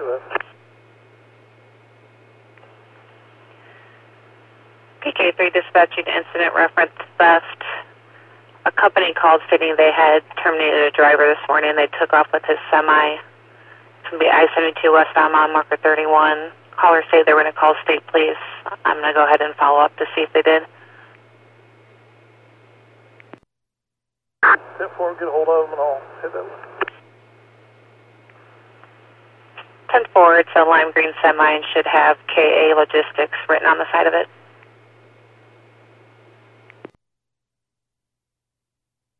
Roger that. PK3 dispatching incident reference theft. A company called stating they had terminated a driver this morning. They took off with his semi. It's going to be I-72 westbound mile marker 31. Callers say they were going to call state police. I'm going to go ahead and follow up to see if they did. 10-4, get a hold of them and I'll hit that one. 10-4, it's a lime green semi and should have KA Logistics written on the side of it.